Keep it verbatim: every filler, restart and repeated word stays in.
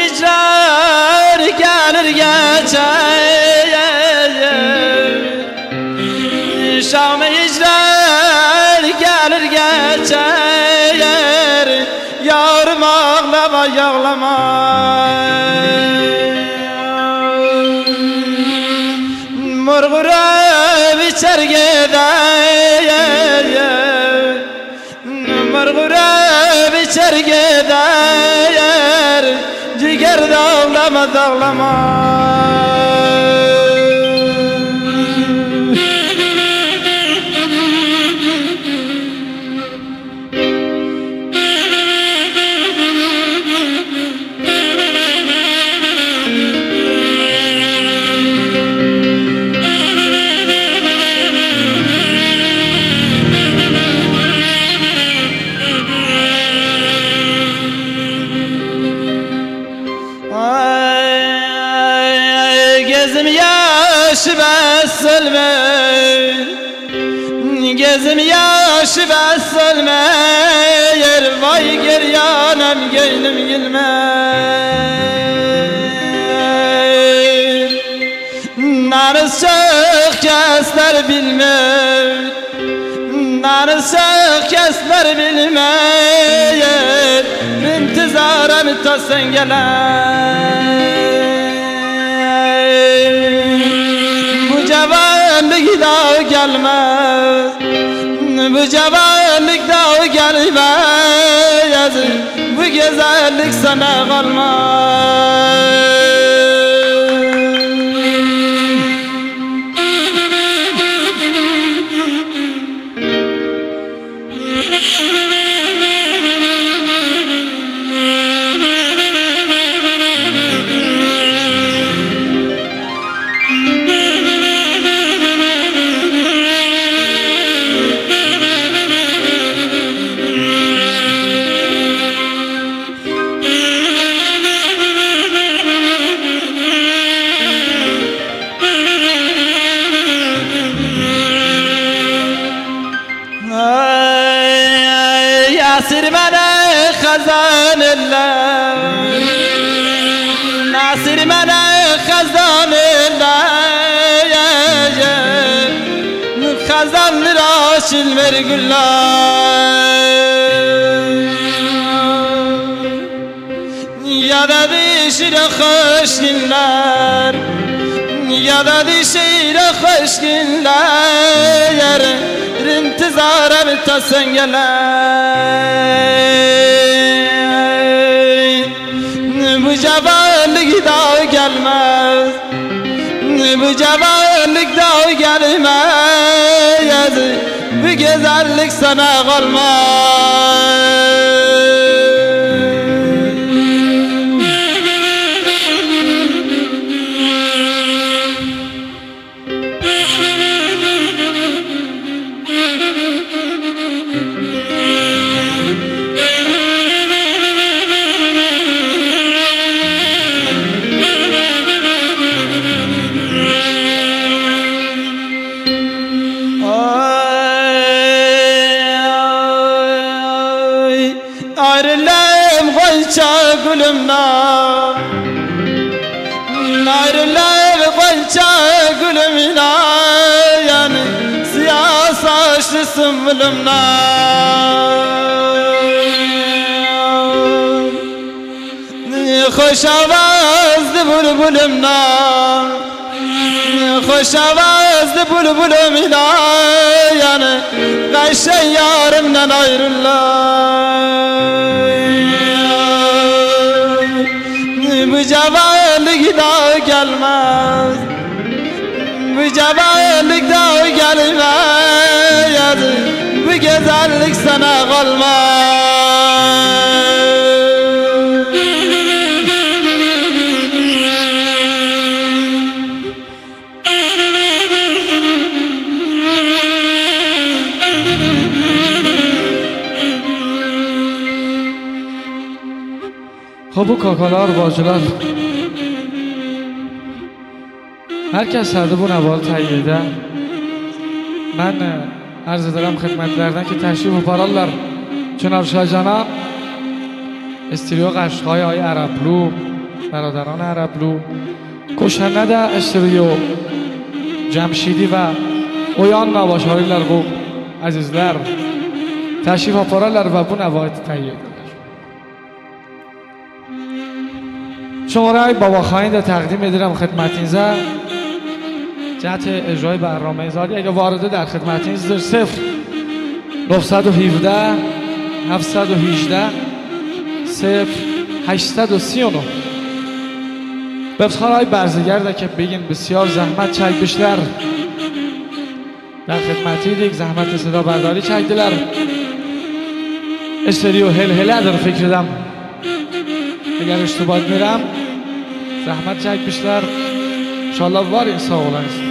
hicrar gelir geçer, Şam-ı hicrar gelir geçer, yarım ağlama yağlama. Mırgıra biçer gider, mırgıra biçer gider, ciger dağlama dağlama. Gezim yaş ve sölme, gezim yaş ve sölme, yer vay geryanem geylim gülme. Narız çok kesler bilmer, narız çok kesler bilmer, intizarım ta sen gelen. Cevanlık da gelmez, bu cevanlık da gelmez, bu güzellik sana kalmaz. Nasir bana kazanırlar, Nasir bana kazanırlar, kazanır aşıl ver güller. Ya da dişire hoş günler, ya da dişire hoş günler, intizara bir tasen gelen. Bu cevanlık da gelmez, bu cevanlık da gelmez, bu güzellik sana kalmaz. Ayrılayım Gonca gülümden, ayrılayım Gonca gülümden, yani siyah saçlı sümbülümden. Hoş avazlı bülbülümden, hoş avazlı bülbülümden, yani kaşen yarımdan ayrılayım. Bu cevanlık da gelmez, bu cevanlık da gelmez, bu güzellik sana kalmaz. Ha bu kakalar, bacılar, herkes sərdi bu nəval təyyədə. Mən ərz edirəm xidmətlərdən ki, təşrif apararlar Çınarşajana, استریو قشقای های عربلو برادران عربلو koşanada Əsriyo Cəmşidi və Oyan navaşarılar bu əzizlər təşrif apararlar və bu nəvayəti təhiyyə edirlər. شماره باباخواهی را تقدیم می‌دارم خدمتینizə جهت اجرای برنامه زادی اگه وارده در خدمتینizdir صفر نهصد و هفده هفتصد و هجده صفر هشتصد و سی و نه بفخارهای برزگرده که بگین بسیار زحمت çəkmişlər در خدمتiydik زحمت صدا برداری çəkdilər استریو هل هلدر فکر edəm اگر اشتباه میرم زحمت çəkmişlər انشالله var sağ olasınız